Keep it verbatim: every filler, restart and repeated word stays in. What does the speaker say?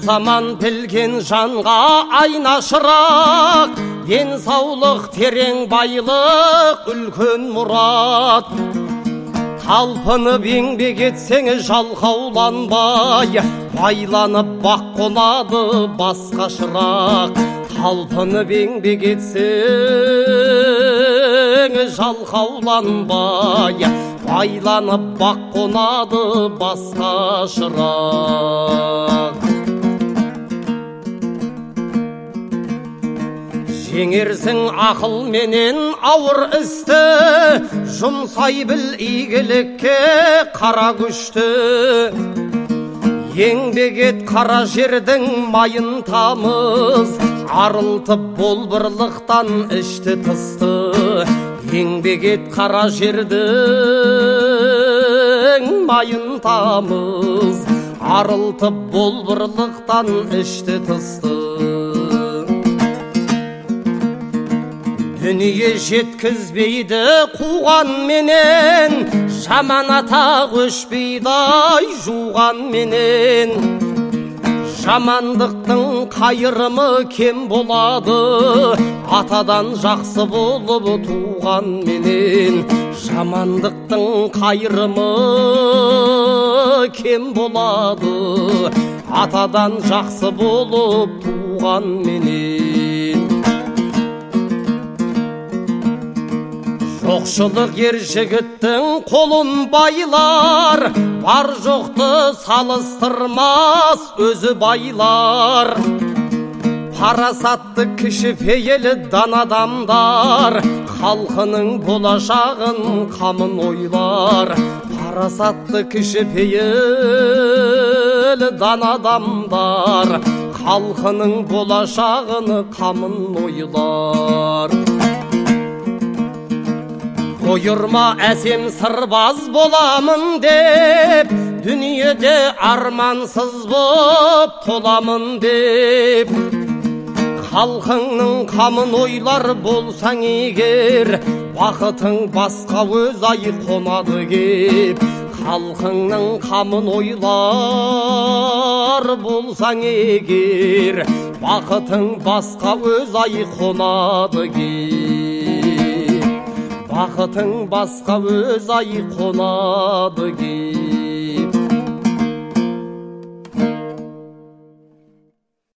заман білген жанға айна шырақ, денсаулық терең байлық үлкен мұрат. Талпынып еңбек етсең жалқауланбай, байланып бақ қонады басқа шырақ. Талпынып еңбек етсең жалқауланбай, байланып бақ қонады басқа шырақ. Жеңерсің ақыл менен ауыр істі, жұмсай біл игілікке қара күшті. Еңбек ет қара жердің майын тамыз, арылтып болбырлықтан ішті тысты. Еңбек ет қара жердің майын тамыз, арылтып болбырлықтан ішті тысты. Дүние жеткізбейді қуған менен, жаман ата көшпейді жуған менен. Жамандықтың қайырымы кем болады, атадан жақсы болып туған менен. Жамандықтың қайырымы кем болады, атадан жақсы болып туған менен. Жоқшылық ер жігіттің қолын байлар, бар жоқты салыстырмас өзі байлар. Парасатты кішіпейілі дан адамдар, халқының болашағын қамын ойлар. Парасатты кішіпейілі дан адамдар, халқының болашағын қамын ойлар. Ойырма әсем сырбаз боламын деп, дүниеде армансыз боп толамын деп. Халқыңның қамын ойлар болсаң егер, бақытың басқа өз ай қонады кеп. Халқыңның қамын ойлар болсаң егер, бақытың басқа өз ай қонады кеп. Бақытың басқа өз ай қонады кеп.